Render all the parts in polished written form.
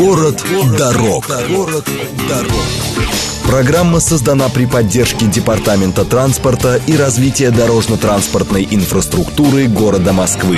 Город дорог. Программа создана при поддержке Департамента транспорта и развития дорожно-транспортной инфраструктуры города Москвы.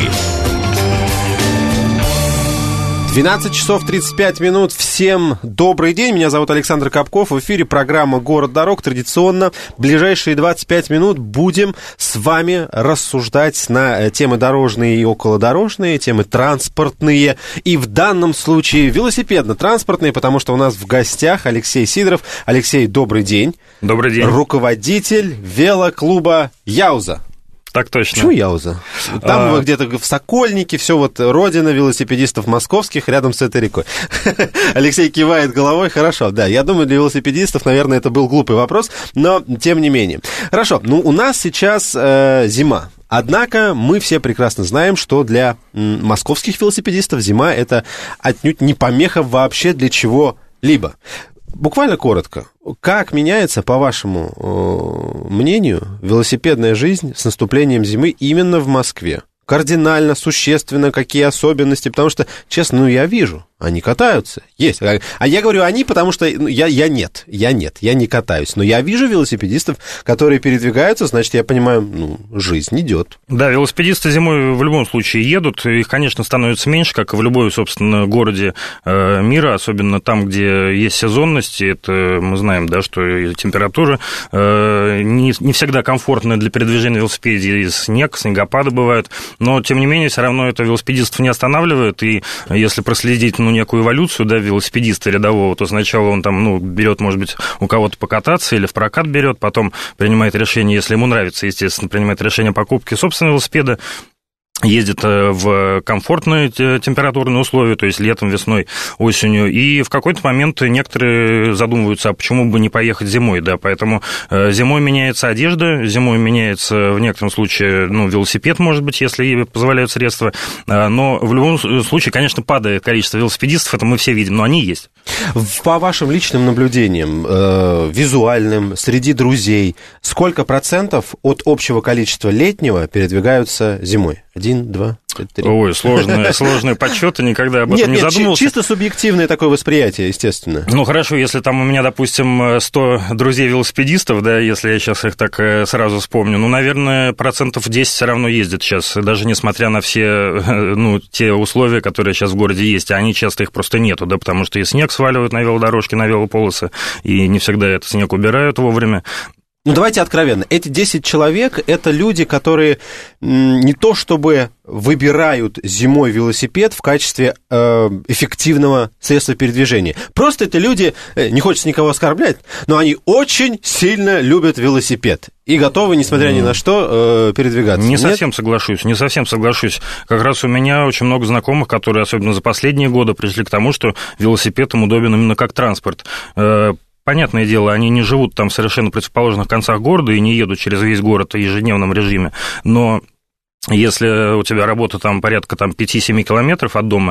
12 часов 35 минут. Всем добрый день. Меня зовут Александр Капков. В эфире программа «Город дорог». Традиционно ближайшие 25 минут будем с вами рассуждать на темы дорожные и околодорожные, темы транспортные и в данном случае велосипедно-транспортные, потому что у нас в гостях Алексей Сидоров. Алексей, добрый день. Добрый день. Руководитель велоклуба «Яуза». Так точно. Почему Яуза? Там вы где-то в Сокольнике, все вот родина велосипедистов московских, рядом с этой рекой. Алексей кивает головой, хорошо, да, я думаю, для велосипедистов, наверное, это был глупый вопрос, но тем не менее. Хорошо, ну у нас сейчас зима. Однако мы все прекрасно знаем, что для московских велосипедистов зима – это отнюдь не помеха вообще для чего-либо. Буквально коротко. Как меняется, по вашему мнению, велосипедная жизнь с наступлением зимы именно в Москве? Кардинально, существенно, какие особенности? Потому что, честно, я вижу, они катаются, есть. А я говорю они, потому что я не катаюсь. Но я вижу велосипедистов, которые передвигаются, значит, я понимаю, жизнь идет. Да, велосипедисты зимой в любом случае едут, их, конечно, становится меньше, как и в любой, собственно, городе мира, особенно там, где есть сезонность, это мы знаем, да, что температура не всегда комфортная для передвижения на велосипеде, и снегопады бывают, но, тем не менее, все равно это велосипедистов не останавливает, и если проследить, некую эволюцию, да, велосипедиста рядового, то сначала он там, берет, может быть, у кого-то покататься или в прокат берет, потом принимает решение, если ему нравится, естественно, принимает решение о покупке собственного велосипеда, ездит в комфортные температурные условия, то есть летом, весной, осенью, и в какой-то момент некоторые задумываются, а почему бы не поехать зимой, да, поэтому зимой меняется одежда, зимой меняется в некотором случае, велосипед, может быть, если позволяют средства, но в любом случае, конечно, падает количество велосипедистов, это мы все видим, но они есть. По вашим личным наблюдениям, визуальным, среди друзей, сколько процентов от общего количества летнего передвигаются зимой? 1, 2, 3. Ой, сложные подсчеты, никогда об этом не задумывался. Чисто субъективное такое восприятие, естественно. Хорошо, если там у меня, допустим, 100 друзей-велосипедистов, да, если я сейчас их так сразу вспомню, наверное, 10% все равно ездят сейчас, даже несмотря на все, те условия, которые сейчас в городе есть, а они часто их просто нету, да, потому что и снег сваливают на велодорожки, на велополосы, и не всегда этот снег убирают вовремя. Давайте откровенно. Эти 10 человек – это люди, которые не то чтобы выбирают зимой велосипед в качестве эффективного средства передвижения. Просто это люди, не хочется никого оскорблять, но они очень сильно любят велосипед и готовы, несмотря ни на что, передвигаться. Не совсем соглашусь. Как раз у меня очень много знакомых, которые, особенно за последние годы, пришли к тому, что велосипед им удобен именно как транспорт. Понятное дело, они не живут там в совершенно противоположных концах города и не едут через весь город в ежедневном режиме, но если у тебя работа там порядка 5-7 километров от дома,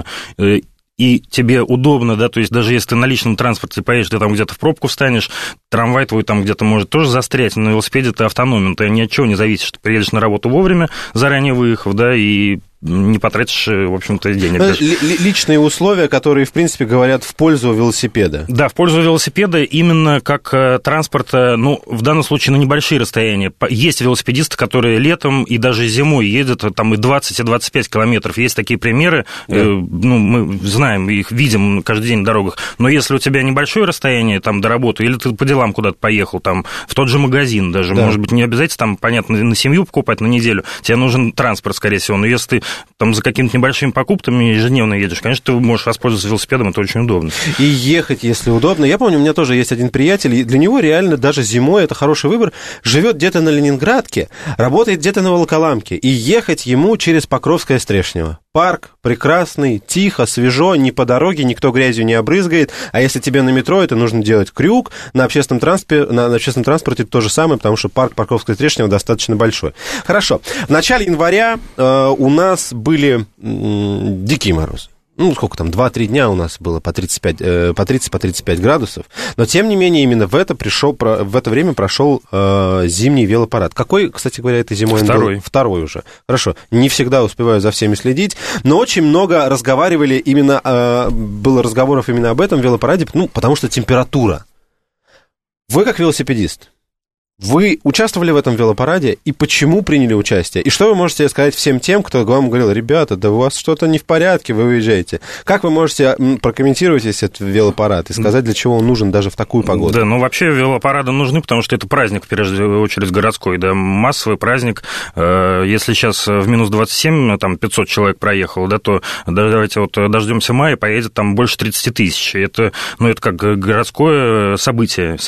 и тебе удобно, да, то есть даже если ты на личном транспорте поедешь, ты там где-то в пробку встанешь, трамвай твой там где-то может тоже застрять, но на велосипеде ты автономен, ты ни от чего не зависишь, ты приедешь на работу вовремя, заранее выехав, да, и не потратишь, в общем-то, денег. Личные условия, которые, в принципе, говорят в пользу велосипеда. Да, в пользу велосипеда именно как транспорта, в данном случае на небольшие расстояния. Есть велосипедисты, которые летом и даже зимой ездят там и 20, и 25 километров. Есть такие примеры, да. Мы знаем, их видим каждый день на дорогах. Но если у тебя небольшое расстояние там до работы, или ты по делам куда-то поехал, там, в тот же магазин даже, да. Может быть, не обязательно, там, понятно, на семью покупать на неделю, тебе нужен транспорт, скорее всего, но если ты там за какими-то небольшими покупками ежедневно едешь, конечно, ты можешь воспользоваться велосипедом, это очень удобно. И ехать, если удобно. Я помню, у меня тоже есть один приятель, и для него реально даже зимой это хороший выбор. Живет где-то на Ленинградке, работает где-то на Волоколамке, и ехать ему через Покровское Стрешнево. Парк прекрасный, тихо, свежо, не по дороге, никто грязью не обрызгает. А если тебе на метро, это нужно делать крюк. На общественном транспорте то же самое, потому что парк Покровское Стрешнево достаточно большой. Хорошо. В начале января у нас были дикие морозы. сколько там, 2-3 дня у нас было по 30-35 градусов, но, тем не менее, именно в это время прошел зимний велопарад. Какой, кстати говоря, этой зимой? Второй уже. Хорошо, не всегда успеваю за всеми следить, но очень много было разговоров именно об этом велопараде, потому что температура. Вы как велосипедист, вы участвовали в этом велопараде, и почему приняли участие? И что вы можете сказать всем тем, кто вам говорил: ребята, да у вас что-то не в порядке, вы уезжаете? Как вы можете прокомментировать этот велопарад и сказать, для чего он нужен даже в такую погоду? Да, вообще велопарады нужны, потому что это праздник, в первую очередь, городской, да, массовый праздник. Если сейчас в минус 27, там, 500 человек проехало, да, то давайте дождемся мая, поедет там больше 30 тысяч. Это как городское событие,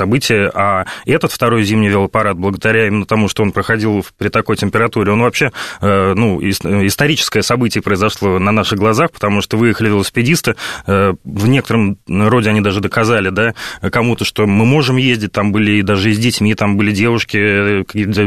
а этот второй зимний велопарад, благодаря именно тому, что он проходил при такой температуре, он вообще, историческое событие произошло на наших глазах, потому что выехали велосипедисты, в некотором роде они даже доказали, да, кому-то, что мы можем ездить, там были даже и с детьми, там были девушки,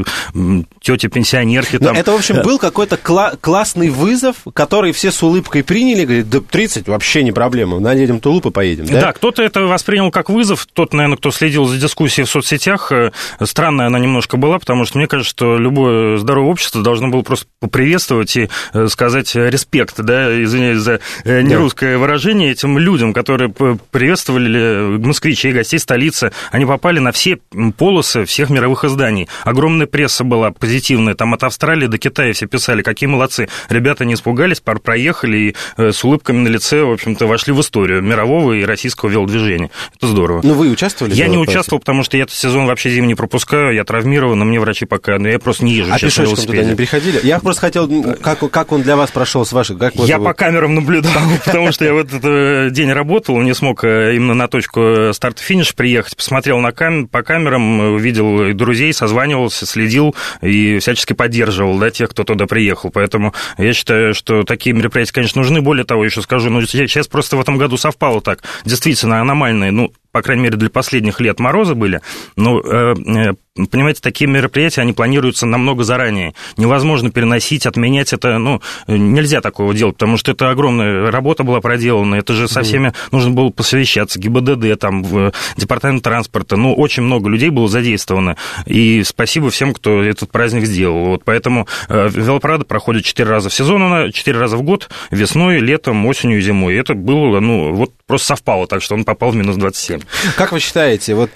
тети-пенсионерки. Там. Это, в общем, был какой-то классный вызов, который все с улыбкой приняли, говорят, да 30 вообще не проблема, наденем тулуп и поедем, да? Да, кто-то это воспринял как вызов, тот, наверное, кто следил за дискуссией в соцсетях, странная она немножко была, потому что мне кажется, что любое здоровое общество должно было просто поприветствовать и сказать респект, да, извиняюсь за нерусское выражение, этим людям, которые приветствовали москвичей, гостей столицы. Они попали на все полосы всех мировых изданий. Огромная пресса была позитивная, там от Австралии до Китая все писали, какие молодцы. Ребята не испугались, проехали и с улыбками на лице, в общем-то, вошли в историю мирового и российского велодвижения. Это здорово. Ну, вы участвовали? Я не участвовал, потому что я этот сезон вообще зимний не пропускаю, я травмирован, но мне врачи пока... я просто не езжу сейчас на велосипеде. Туда не приходили? Я просто хотел... Как он для вас прошел с вашей... Я по камерам наблюдал, потому что я в этот день работал, не смог именно на точку старт-финиш приехать, посмотрел по камерам, увидел друзей, созванивался, следил и всячески поддерживал, да, тех, кто туда приехал. Поэтому я считаю, что такие мероприятия, конечно, нужны. Более того, еще скажу, сейчас просто в этом году совпало так. Действительно аномальные, по крайней мере, для последних лет морозы были, но, понимаете, такие мероприятия, они планируются намного заранее. Невозможно переносить, отменять это, нельзя такого делать, потому что это огромная работа была проделана, это же со всеми нужно было посовещаться, ГИБДД, там, Департамент транспорта, очень много людей было задействовано, и спасибо всем, кто этот праздник сделал. Поэтому велопарады проходят 4 раза в сезон, 4 раза в год, весной, летом, осенью и зимой, и это было, просто совпало так, что он попал в минус 27. Как вы считаете, вот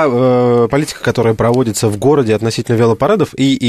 та политика, которая проводится в городе относительно велопарадов,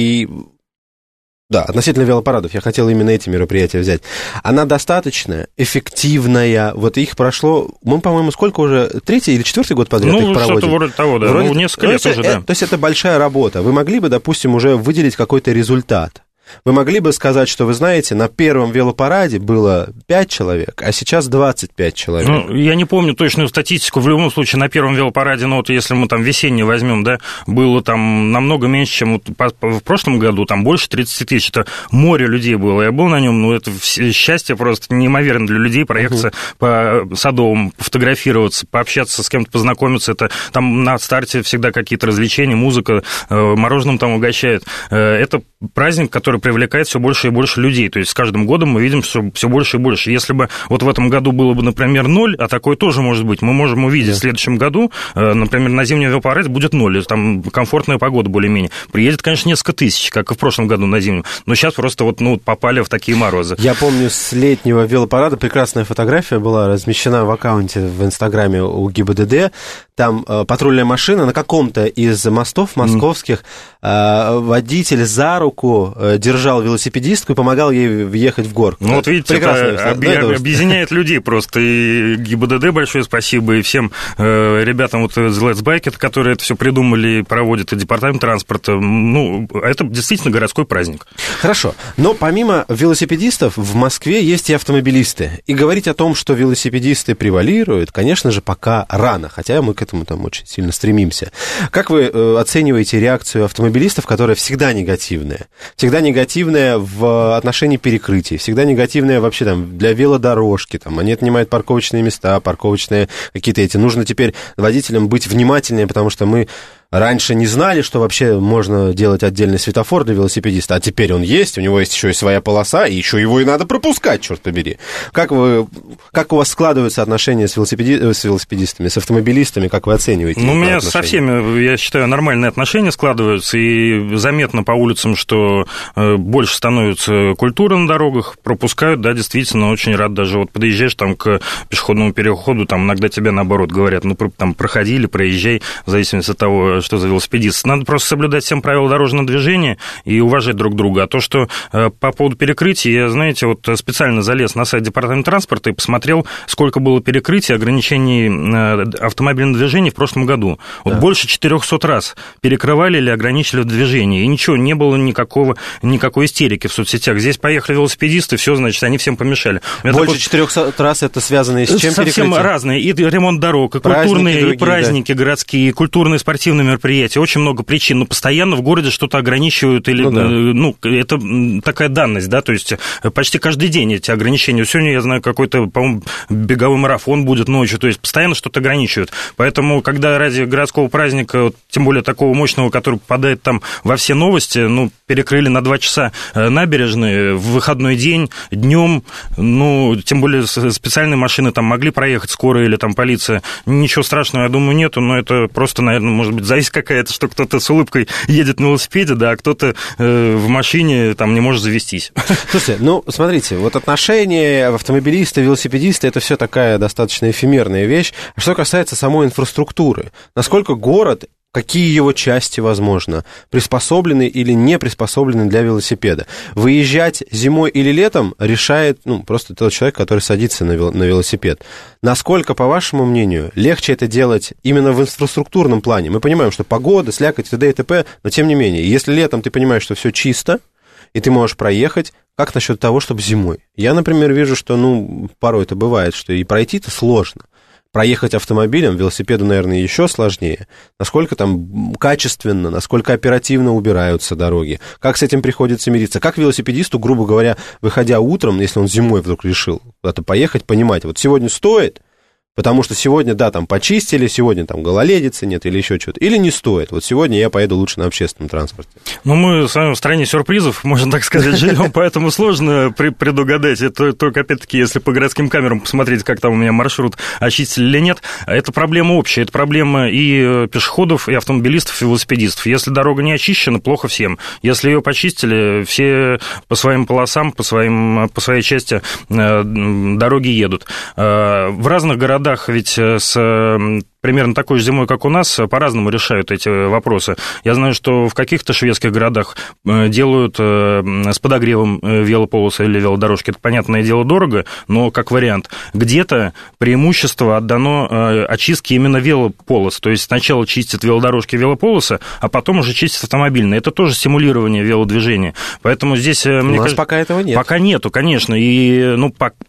относительно велопарадов, я хотел именно эти мероприятия взять, она достаточно эффективная, их прошло, мы, по-моему, сколько уже, 3-й или 4-й год подряд их проводим? Что-то вроде того, да, несколько лет уже, да. То есть это большая работа, вы могли бы, допустим, уже выделить какой-то результат? Вы могли бы сказать, что, вы знаете, на первом велопараде было 5 человек, а сейчас 25 человек? Я не помню точную статистику. В любом случае, на первом велопараде, если мы там весенний возьмем, да, было там намного меньше, чем в прошлом году, там больше 30 тысяч. Это море людей было. Я был на нем, это счастье просто неимоверно для людей проехаться по Садовому, пофотографироваться, пообщаться с кем-то, познакомиться. Это там на старте всегда какие-то развлечения, музыка, мороженым там угощают. Это праздник, который привлекает все больше и больше людей. То есть с каждым годом мы видим все больше и больше. Если бы в этом году было бы, например, 0, а такое тоже может быть, мы можем увидеть в следующем году, например, на зимнем велопараде будет 0, там комфортная погода более-менее. Приедет, конечно, несколько тысяч, как и в прошлом году на зимнем. Но сейчас просто попали в такие морозы. Я помню, с летнего велопарада прекрасная фотография была размещена в аккаунте в Инстаграме у ГИБДД. Там патрульная машина на каком-то из мостов московских, водитель за руку держал велосипедистку и помогал ей въехать в горку. Видите, это объединяет людей просто. И ГИБДД большое спасибо, и всем ребятам из Let's Bike, которые это все придумали и проводят, и Департамент транспорта. Это действительно городской праздник. Хорошо. Но помимо велосипедистов в Москве есть и автомобилисты. И говорить о том, что велосипедисты превалируют, конечно же, пока рано, хотя мы к этому там очень сильно стремимся. Как вы оцениваете реакцию автомобилистов, которая всегда негативная? Всегда негативная в отношении перекрытий, всегда негативная вообще там для велодорожки, там они отнимают парковочные места, парковочные какие-то эти. Нужно теперь водителям быть внимательнее, потому что мы раньше не знали, что вообще можно делать отдельный светофор для велосипедиста, а теперь он есть, у него есть еще и своя полоса, и еще его и надо пропускать, черт побери. Как у вас складываются отношения с велосипедистами, с автомобилистами, как вы оцениваете? Ну, у меня со всеми, я считаю, нормальные отношения складываются, и заметно по улицам, что больше становится культуры на дорогах, пропускают, да, действительно, очень рад, даже вот подъезжаешь там к пешеходному переходу, там иногда тебе наоборот говорят, ну, там, проходи или проезжай, в зависимости от того, что за велосипедист. Надо просто соблюдать всем правила дорожного движения и уважать друг друга. А то, что по поводу перекрытий, я, знаете, вот специально залез на сайт Департамента транспорта и посмотрел, сколько было перекрытий, ограничений автомобильного движения в прошлом году. Вот да. Больше 400 раз перекрывали или ограничили движение, и ничего, не было никакой истерики в соцсетях. Здесь поехали велосипедисты, все, значит, они всем помешали. Больше 400 раз это связано и с чем перекрытие? Совсем разные. И ремонт дорог, и культурные, и праздники, да, городские, и культурные, спортивные мероприятия. Очень много причин. Но постоянно в городе что-то ограничивают. Или, это такая данность, да, то есть почти каждый день эти ограничения. Сегодня, я знаю, какой-то, по-моему, беговой марафон будет ночью. То есть постоянно что-то ограничивают. Поэтому, когда ради городского праздника, тем более такого мощного, который попадает там во все новости, перекрыли на 2 часа набережные в выходной день, днем, тем более специальные машины там могли проехать, скорая или там полиция. Ничего страшного, я думаю, нету, но это просто, наверное, может быть, зависть какая-то, что кто-то с улыбкой едет на велосипеде, да, а кто-то в машине там не может завестись. Слушайте, смотрите, вот отношения автомобилиста, велосипедиста, это все такая достаточно эфемерная вещь. А что касается самой инфраструктуры, насколько город, какие его части, возможно, приспособлены или не приспособлены для велосипеда. Выезжать зимой или летом решает, просто тот человек, который садится на велосипед. Насколько, по вашему мнению, легче это делать именно в инфраструктурном плане? Мы понимаем, что погода, слякоть, т.д. и т.п., но тем не менее, если летом ты понимаешь, что все чисто, и ты можешь проехать, как насчет того, чтобы зимой? Я, например, вижу, что, порой это бывает, что и пройти-то сложно. Проехать автомобилем, велосипеду, наверное, еще сложнее. Насколько там качественно, насколько оперативно убираются дороги, как с этим приходится мириться. Как велосипедисту, грубо говоря, выходя утром, если он зимой вдруг решил куда-то поехать, понимать, вот сегодня стоит, потому что сегодня, да, там почистили, сегодня там гололедицы нет или еще что-то, или не стоит. Вот сегодня я поеду лучше на общественном транспорте. Мы с вами в стране сюрпризов, можно так сказать, живем, поэтому сложно предугадать. Это только, опять-таки, если по городским камерам посмотреть, как там у меня маршрут, очистили или нет. Это проблема общая, это проблема и пешеходов, и автомобилистов, и велосипедистов. Если дорога не очищена, плохо всем. Если ее почистили, все по своим полосам, по своей части дороги едут. В разных городах ведь примерно такой же зимой, как у нас, по-разному решают эти вопросы. Я знаю, что в каких-то шведских городах делают с подогревом велополосы или велодорожки. Это, понятное дело, дорого, но как вариант. Где-то преимущество отдано очистке именно велополос. То есть сначала чистят велодорожки и велополосы, а потом уже чистят автомобильные. Это тоже стимулирование велодвижения. Поэтому здесь, мне кажется... пока этого нет. Пока нету, конечно. И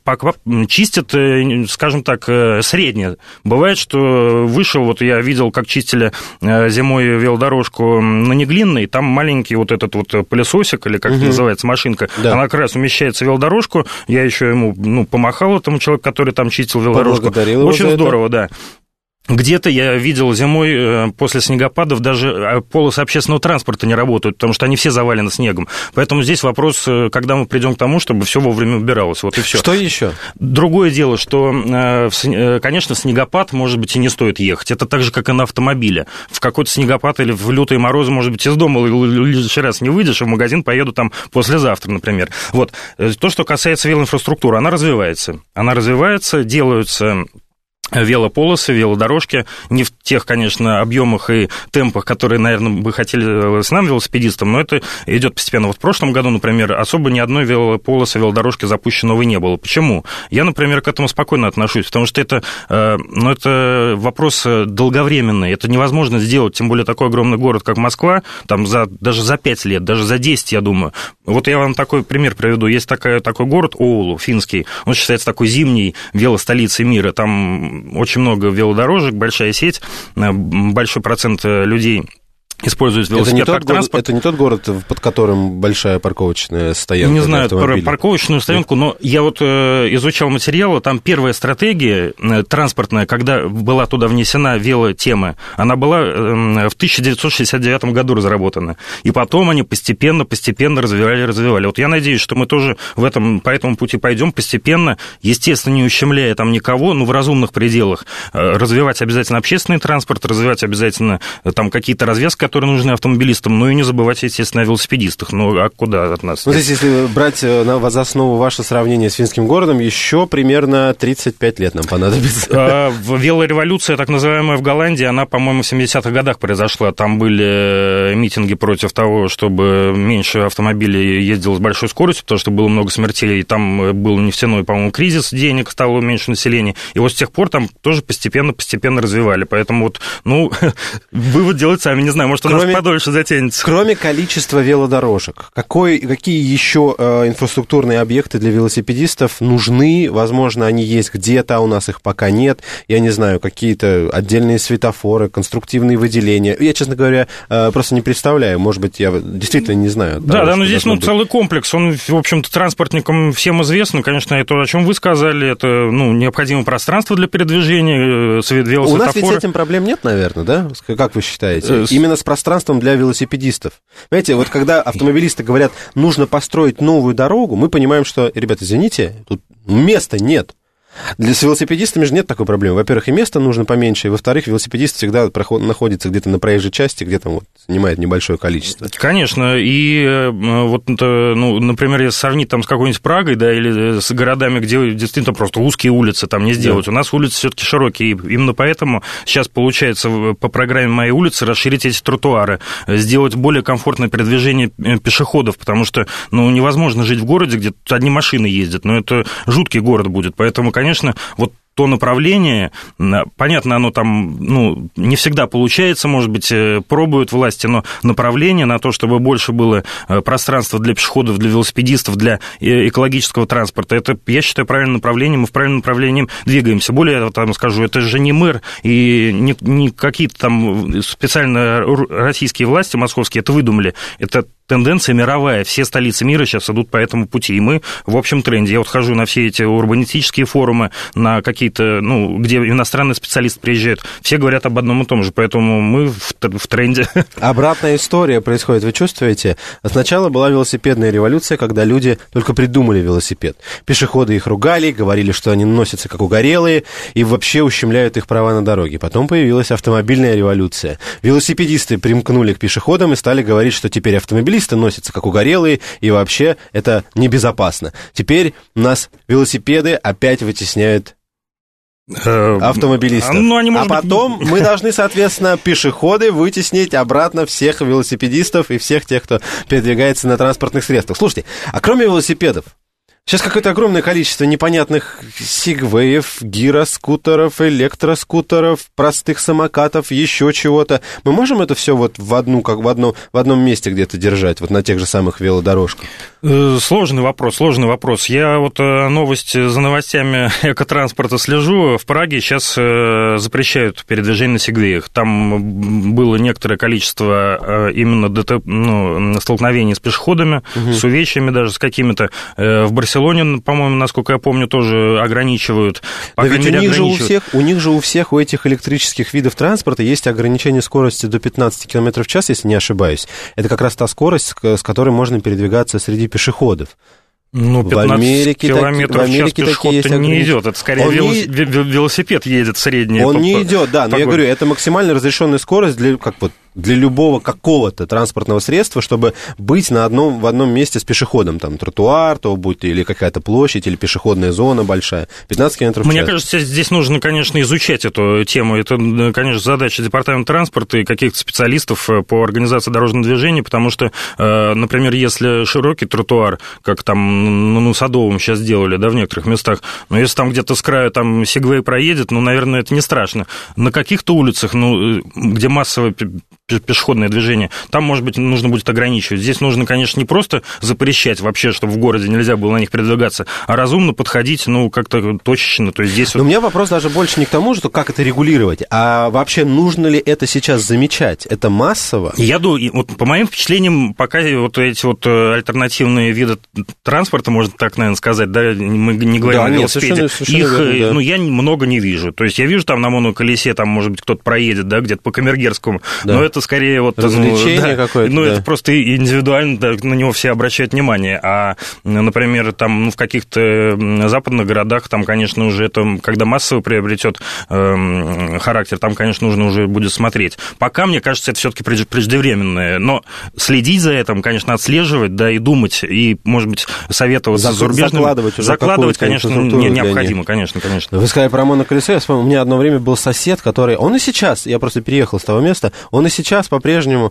чистят, скажем так, среднее. Бывает, что вышел, вот я видел, как чистили зимой велодорожку на Неглинной, там маленький вот этот вот пылесосик, или как это называется, машинка, да. Она как раз умещается в велодорожку, я еще ему, помахал этому человеку, который там чистил велодорожку. Очень здорово, да. Где-то я видел зимой после снегопадов даже полосы общественного транспорта не работают, потому что они все завалены снегом. Поэтому здесь вопрос, когда мы придем к тому, чтобы все вовремя убиралось. Вот и все. Что еще? Другое дело, что, конечно, в снегопад, может быть, и не стоит ехать. Это так же, как и на автомобиле. В какой-то снегопад или в лютые морозы, может быть, из дома лишний раз не выйдешь, а в магазин поеду там послезавтра, например. Вот. То, что касается велоинфраструктуры, она развивается, делаются велополосы, велодорожки, не в тех, конечно, объемах и темпах, которые, наверное, бы хотели с нами, велосипедистам, но это идет постепенно. Вот в прошлом году, например, особо ни одной велополосы, велодорожки запущенного не было. Почему? Я, например, к этому спокойно отношусь, потому что это вопрос долговременный, это невозможно сделать, тем более такой огромный город, как Москва, там даже за 5 лет, даже за 10, я думаю. Вот я вам такой пример приведу. Есть такой город Оулу, финский, он считается такой зимней велостолицей мира, там очень много велодорожек, большая сеть, большой процент людей используют велосипед как транспорт. Это не тот город, под которым большая парковочная стоянка? Не знаю про парковочную стоянку, но я вот изучал материалы, там первая стратегия транспортная, когда была туда внесена велотема, она была в 1969 году разработана. И потом они постепенно развивали. Вот я надеюсь, что мы тоже по этому пути пойдем постепенно, естественно, не ущемляя там никого, но в разумных пределах. Развивать обязательно общественный транспорт, развивать обязательно там какие-то развязки, которые нужны автомобилистам, ну и не забывать, естественно, о велосипедистах. Ну, а куда от нас? Ну, здесь, если брать за основу ваше сравнение с финским городом, еще примерно 35 лет нам понадобится. Велореволюция, так называемая, в Голландии, она, по-моему, в 70-х годах произошла. Там были митинги против того, чтобы меньше автомобилей ездило с большой скоростью, потому что было много смертей, и там был нефтяной, по-моему, кризис, денег стало меньше населения. И вот с тех пор там тоже постепенно развивали. Поэтому вот, ну, вывод делать сами, не знаю, может, у нас подольше затянется. Кроме количества велодорожек, какие еще инфраструктурные объекты для велосипедистов нужны? Возможно, они есть где-то, а у нас их пока нет. Я не знаю, какие-то отдельные светофоры, конструктивные выделения. Я, честно говоря, просто не представляю. Может быть, я действительно не знаю. Да, но здесь целый комплекс. Он, в общем-то, транспортникам всем известен. Конечно, это о чем вы сказали. Это необходимо пространство для передвижения, велосветофоры. У нас ведь с этим проблем нет, наверное, да? Как вы считаете? Именно с пространством для велосипедистов. Понимаете, вот когда автомобилисты говорят, нужно построить новую дорогу, мы понимаем, что, ребята, извините, тут места нет. С велосипедистами же нет такой проблемы. Во-первых, и места нужно поменьше, и, во-вторых, велосипедист всегда находится где-то на проезжей части, где там занимает небольшое количество. Конечно, и вот, например, если сравнить там с какой-нибудь Прагой, да, или с городами, где действительно просто узкие улицы там не сделать. Да. У нас улицы все-таки широкие, и именно поэтому сейчас получается по программе «Мои улицы» расширить эти тротуары, сделать более комфортное передвижение пешеходов, потому что, невозможно жить в городе, где одни машины ездят, но это жуткий город будет, поэтому, конечно, вот то направление, понятно, оно там, не всегда получается, может быть, пробуют власти, но направление на то, чтобы больше было пространства для пешеходов, для велосипедистов, для экологического транспорта, это, я считаю, правильное направление, мы в правильном направлении двигаемся. Более я там скажу, это же не мэр и не какие-то там специально российские власти московские это выдумали, это тенденция мировая, все столицы мира сейчас идут по этому пути, и мы в общем тренде. Я вот хожу на все эти урбанистические форумы, на какие-то, где иностранные специалисты приезжают, все говорят об одном и том же, поэтому мы в тренде. Обратная история происходит, вы чувствуете? Сначала была велосипедная революция, когда люди только придумали велосипед. Пешеходы их ругали, говорили, что они носятся как угорелые, и вообще ущемляют их права на дороге. Потом появилась автомобильная революция. Велосипедисты примкнули к пешеходам и стали говорить, что теперь автомобилисты носятся как угорелые, и вообще это небезопасно. Теперь у нас велосипеды опять вытесняют автомобилистов. Потом мы должны, соответственно, пешеходы вытеснить обратно всех велосипедистов и всех тех, кто передвигается на транспортных средствах. Слушайте, а кроме велосипедов, сейчас какое-то огромное количество непонятных сигвеев, гироскутеров, электроскутеров, простых самокатов, еще чего-то. Мы можем это все вот в одном месте где-то держать, вот на тех же самых велодорожках? Сложный вопрос. Я вот за новостями экотранспорта слежу. В Праге сейчас запрещают передвижение на сигвеях. Там было некоторое количество именно столкновений с пешеходами, с увечьями даже, с какими-то. В Барселоне, по-моему, насколько я помню, тоже ограничивают. Но ведь у них же у всех у этих электрических видов транспорта есть ограничение скорости до 15 км в час, если не ошибаюсь. Это как раз та скорость, с которой можно передвигаться среди пешеходов. 15 километров в час пешеход-то не идет, это скорее велосипед едет средний. Он не идет, да, но я говорю, это максимально разрешенная скорость для любого какого-то транспортного средства, чтобы быть в одном месте с пешеходом, там тротуар, то будет или какая-то площадь, или пешеходная зона большая, 15 км в час. Мне кажется, здесь нужно, конечно, изучать эту тему, это, конечно, задача Департамента транспорта и каких-то специалистов по организации дорожного движения, потому что, например, если широкий тротуар, как там Садовом сейчас делали, да, в некоторых местах, но если там где-то с краю там сегвей проедет, наверное, это не страшно. На каких-то улицах, где массовое пешеходное движение, там, может быть, нужно будет ограничивать. Здесь нужно, конечно, не просто запрещать вообще, чтобы в городе нельзя было на них передвигаться, а разумно подходить, как-то точечно. То есть здесь Но у меня вопрос даже больше не к тому, что как это регулировать, а вообще нужно ли это сейчас замечать? Это массово? Я думаю, вот по моим впечатлениям, пока вот эти вот альтернативные виды транспорта, можно так, наверное, сказать, да, мы не говорим о велосипеде, совершенно верно, да. Я много не вижу. То есть я вижу там на моноколесе, там, может быть, кто-то проедет, да, где-то по Камергерскому, но это скорее вот... развлечение какое-то, это просто индивидуально, да, на него все обращают внимание. А, например, там в каких-то западных городах, там, конечно, уже это, когда массово приобретет характер, там, конечно, нужно уже будет смотреть. Пока, мне кажется, это все-таки преждевременное. Но следить за этим, конечно, отслеживать, да, и думать, и, может быть, советоваться с зарубежными... Закладывать, конечно, необходимо, конечно. Вы сказали про моноколесо, я вспомнил, у меня одно время был сосед, который... Он и сейчас, я просто переехал с того места, он и сейчас по-прежнему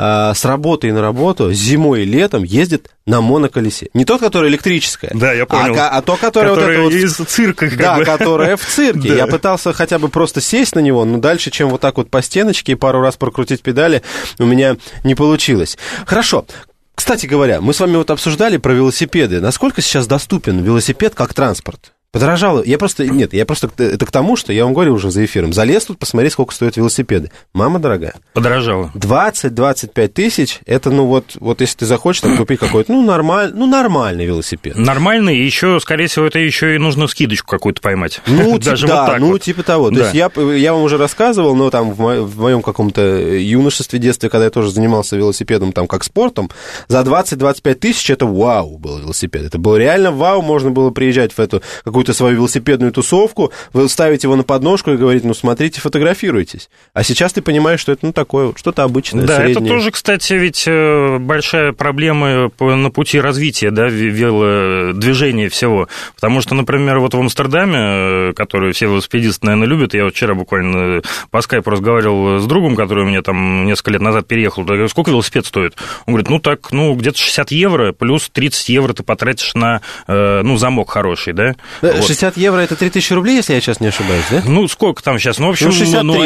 с работы на работу зимой и летом ездит на моноколесе. Не тот, который электрическое, да, я понял. А то, которое вот из цирка. Которое в цирке. Да. Я пытался хотя бы просто сесть на него, но дальше, чем вот так вот по стеночке и пару раз прокрутить педали, у меня не получилось. Хорошо. Кстати говоря, мы с вами вот обсуждали про велосипеды. Насколько сейчас доступен велосипед как транспорт? Подорожало. Это к тому, что я вам говорил уже за эфиром. Залез тут посмотреть, сколько стоят велосипеды. Мама дорогая. Подорожало. 20-25 тысяч, это, вот если ты захочешь там купить какой-то, нормальный велосипед. Нормальный, и еще, скорее всего, это еще и нужно скидочку какую-то поймать. Даже вот так типа того. То есть я вам уже рассказывал, но там в моем каком-то юношестве, детстве, когда я тоже занимался велосипедом, там, как спортом, за 20-25 тысяч это вау был велосипед. Это было реально вау, можно было приезжать в эту какую-то свою велосипедную тусовку, вы ставите его на подножку и говорите, смотрите, фотографируйтесь. А сейчас ты понимаешь, что это, такое, что-то обычное, да, среднее. Это тоже, кстати, ведь большая проблема на пути развития, да, велодвижения всего. Потому что, например, вот в Амстердаме, который все велосипедисты, наверное, любят, я вот вчера буквально по скайпу разговаривал с другом, который у меня там несколько лет назад переехал, я говорю, сколько велосипед стоит? Он говорит, где-то 60 евро, плюс 30 евро ты потратишь на, замок хороший, да? 60 евро это 3000 рублей, если я сейчас не ошибаюсь, да? Сколько там сейчас? В общем,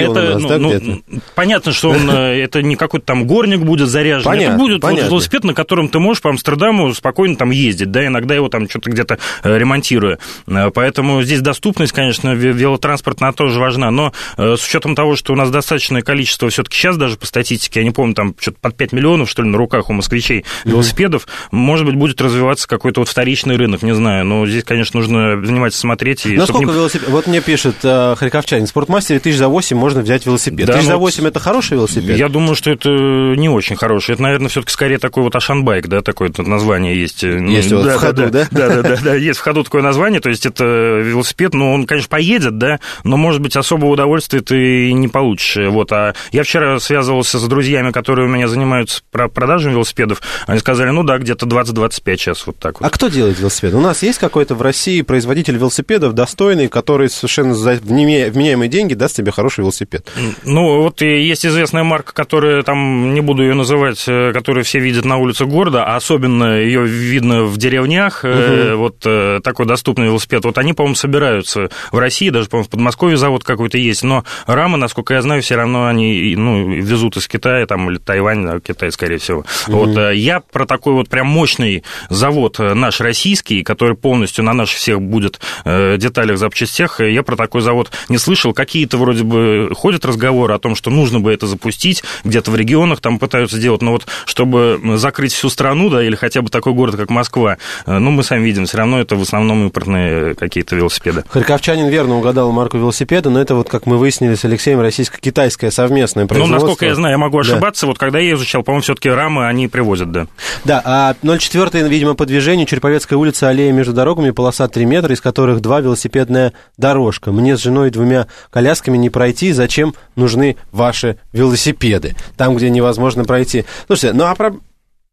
63 понятно, что он это не какой-то там горник будет заряжен, это будет велосипед, на котором ты можешь по Амстердаму спокойно там ездить, да, иногда его там что-то где-то ремонтируя. Поэтому здесь доступность, конечно, велотранспорта, она тоже важна, но с учетом того, что у нас достаточное количество все-таки сейчас даже по статистике, я не помню, там что-то под 5 миллионов, что ли, на руках у москвичей велосипедов, может быть, будет развиваться какой-то вот вторичный рынок, не знаю, но здесь, конечно, нужно внимательно смотреть. И сколько велосипедов? Вот мне пишет харьковчанин, в спортмастере 1000 за 8 можно взять велосипед. Да, 1000 за 8 это хороший велосипед? Я думаю, что это не очень хороший. Это, наверное, все-таки скорее такой вот ашанбайк, да, такое название есть. Есть в ходу, да? Да, есть в ходу такое название, то есть это велосипед, он, конечно, поедет, да, но, может быть, особого удовольствия ты не получишь. Вот. А я вчера связывался с друзьями, которые у меня занимаются продажей велосипедов, они сказали, где-то 20-25 сейчас, вот так вот. А кто делает велосипед? У нас есть какой-то в России производитель велосипедов достойный, который совершенно за вменяемые деньги даст тебе хороший велосипед? Вот есть известная марка, которая, там, не буду ее называть, которую все видят на улицах города, а особенно ее видно в деревнях, вот такой доступный велосипед. Вот они, по-моему, собираются в России, даже, по-моему, в Подмосковье завод какой-то есть, но рамы, насколько я знаю, все равно они везут из Китая, там, или Тайвань, Китай, скорее всего. Вот я про такой вот прям мощный завод наш российский, который полностью на наших всех будет деталях, запчастях, я про такой завод не слышал. Какие-то вроде бы ходят разговоры о том, что нужно бы это запустить, где-то в регионах там пытаются делать, но вот чтобы закрыть всю страну, да, или хотя бы такой город, как Москва, мы сами видим, все равно это в основном импортные какие-то велосипеды. Харьковчанин верно угадал марку велосипеда, но это вот, как мы выяснили с Алексеем, российско-китайское совместное производство. Насколько я знаю, я могу ошибаться, вот когда я изучал, по-моему, все-таки рамы они привозят, да. Да, а 04, видимо, по движению, Череповецкая улица, аллея между дорогами, полоса 3 метра, из которых 2 велосипедная дорожка. Мне с женой 2 колясками не пройти, зачем нужны ваши велосипеды? Там, где невозможно пройти. Слушайте,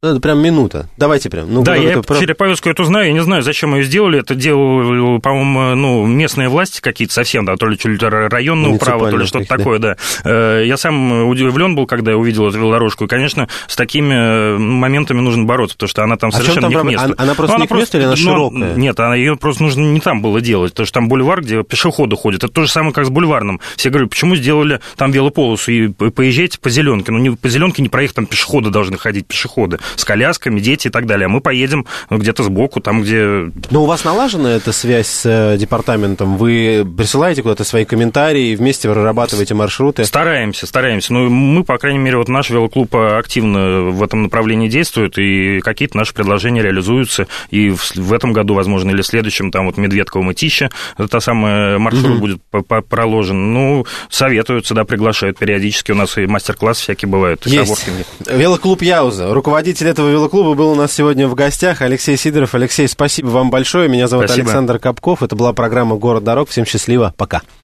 Это прям минута. Давайте прям. Ну, да, я Череповецкую эту знаю, я не знаю, зачем ее сделали. Это делали, по-моему, местные власти какие-то совсем, да, то ли районное управа, то ли что-то такое, да. Я сам удивлен был, когда я увидел эту велодорожку. И, конечно, с такими моментами нужно бороться, потому что она там совершенно не к месту. Она просто не к месту или она широкая? Нет, ее просто нужно не там было делать, потому что там бульвар, где пешеходы ходят. Это то же самое, как с бульварным. Все говорят, почему сделали там велополосу и поезжайте по зеленке. Ну, по зеленке не проехать, там пешеходы должны ходить, пешеходы с колясками, дети и так далее. А мы поедем где-то сбоку, там, где... Но у вас налажена эта связь с департаментом? Вы присылаете куда-то свои комментарии и вместе прорабатываете маршруты? Стараемся. Ну, мы, по крайней мере, вот наш велоклуб активно в этом направлении действует, и какие-то наши предложения реализуются. И в этом году, возможно, или в следующем, там вот Медведково-Мытища, та самая маршрут будет проложен. Ну, советуются, да, приглашают периодически. У нас и мастер-классы всякие бывают. Есть. Велоклуб Яуза. Руководитель этого велоклуба был у нас сегодня в гостях. Алексей Сидоров. Алексей, спасибо вам большое. Меня зовут Александр Капков. Это была программа «Город дорог». Всем счастливо. Пока.